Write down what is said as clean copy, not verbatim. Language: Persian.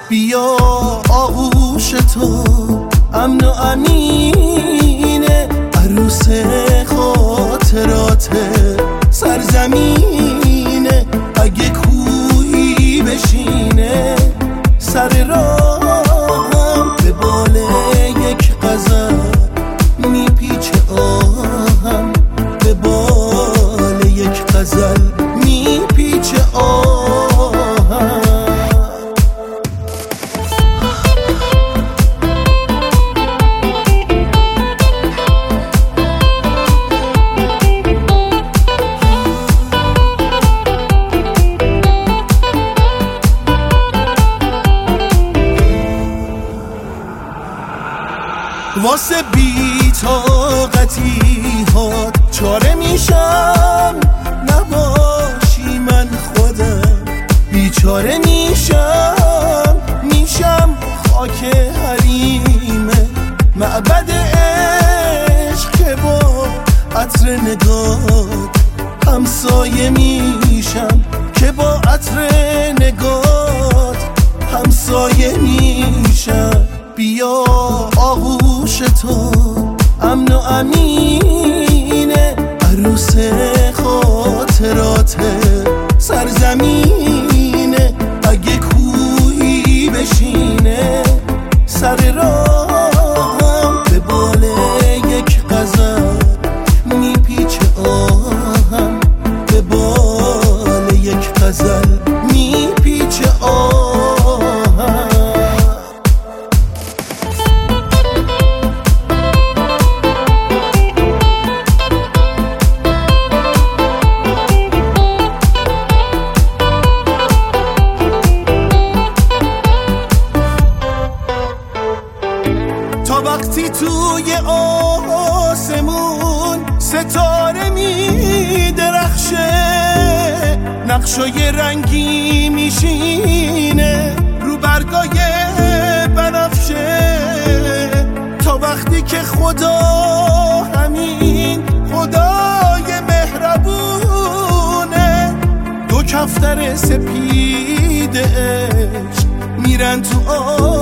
بیا آغوش تو امن و امینه، عروس خاطرات سرزمینه. اگه کوهی بشینه سر راهم، به بال یک غزل میپیچه آهم، به بال یک غزل میپیچه آهم. واسه بی‌طاقتی هات چاره میشم، نباشی من خودم بیچاره میشم خاک حریم معبد عشق که با عطر نگات همسایه میشم، که با عطر نگات همسایه میشم. بیا آغوش تو امن و امینه، عروس خاطرات سرزمینه. اگه کوهی بشینه سر راهم، به بال یک غزل میپیچه آهم، به بال یک غزل میپیچه آهم. تا وقتی توی آسمون ستاره می درخشه، نقشای رنگی میشینه رو برگای بنفشه. تا وقتی که خدا همین خدای مهربونه، دو کفتر سپید عشق میرن تو